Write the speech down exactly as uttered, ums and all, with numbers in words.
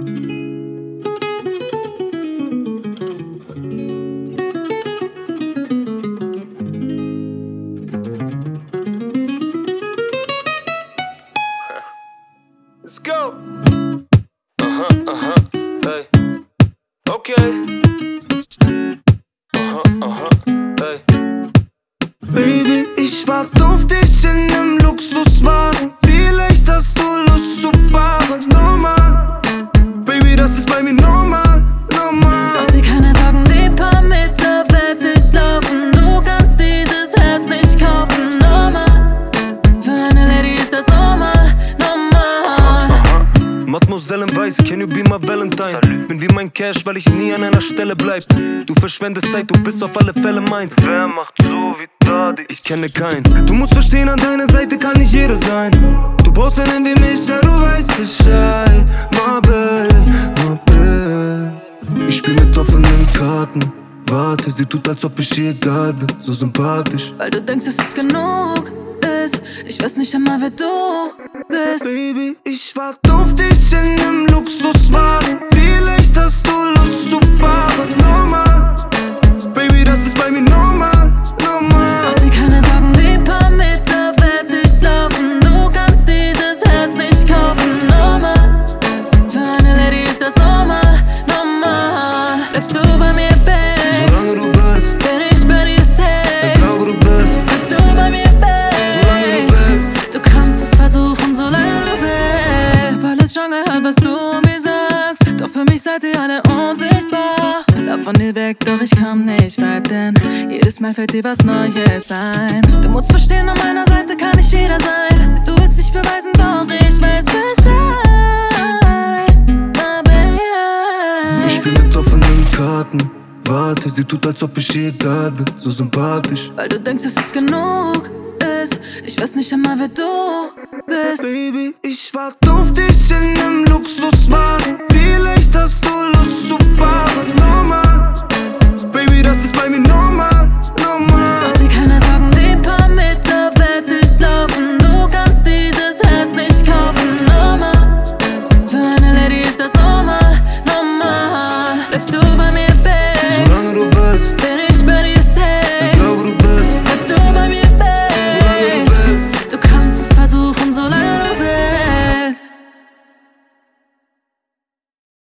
Let's go! Aha, aha, hey. Okay. Aha, aha, hey. Baby, ich wart auf dich in nem Luxuswagen. Vielleicht hast du Lust zu fahren. Normal, Baby, das ist bei mir normal, normal. Mach dir keine Sorgen, die paar Meter werd ich laufen. Du kannst dieses Herz nicht kaufen. Normal, für eine Lady ist das normal, normal. Mademoiselle in Weiß, can you be my Valentine? Bin wie mein Cash, weil ich nie an einer Stelle bleib. Du verschwendest Zeit, du bist auf alle Fälle meins. Wer macht so wie Daddy? Ich kenne keinen. Du musst verstehen, an deiner Seite kann nicht jeder sein. Du brauchst einen wie mich, ja du weißt Bescheid. My babe, my babe. Ich spiel mit offenen Karten. Warte, sie tut, als ob ich ihr egal bin. So sympathisch. Weil du denkst, es ist genug ist. Ich weiß nicht einmal, wer du bist. Baby, ich wart auf dich in nem Luxuswagen. Vielleicht hast du Lust zu fahren. Normal, Baby, das ist bei mir normal, normal. Mach dir keine Sorgen, die paar Meter werd ich laufen. Du kannst dieses Herz nicht kaufen. Normal, für eine Lady ist das normal, normal. Bleibst du bei mir, Babe? Solange du willst, Bin ich bei dir safe? egal wo du bist. Bleibst du bei mir, Solange du Babe? willst. Du kannst es versuchen, solange du willst. Weil es schon gehört, was du mir sagst. Doch für mich seid ihr alle unsichtbar. Lauf von dir weg, doch ich komm nicht weit, denn jedes Mal fällt dir was Neues ein. Du musst verstehen, an meiner Seite kann nicht jeder sein. Du willst dich beweisen, doch ich weiß Bescheid. Aber Ich spiel mit offenen Karten. Warte, sie tut, als ob ich ihr egal bin. So sympathisch. weil du denkst, es ist genug ist. Ich weiß nicht einmal, wer du bist. Baby, ich wart auf dich in nem Luxuswagen. Vielleicht hast du Lust zu fahren. Normal, Baby, das ist bei mir normal.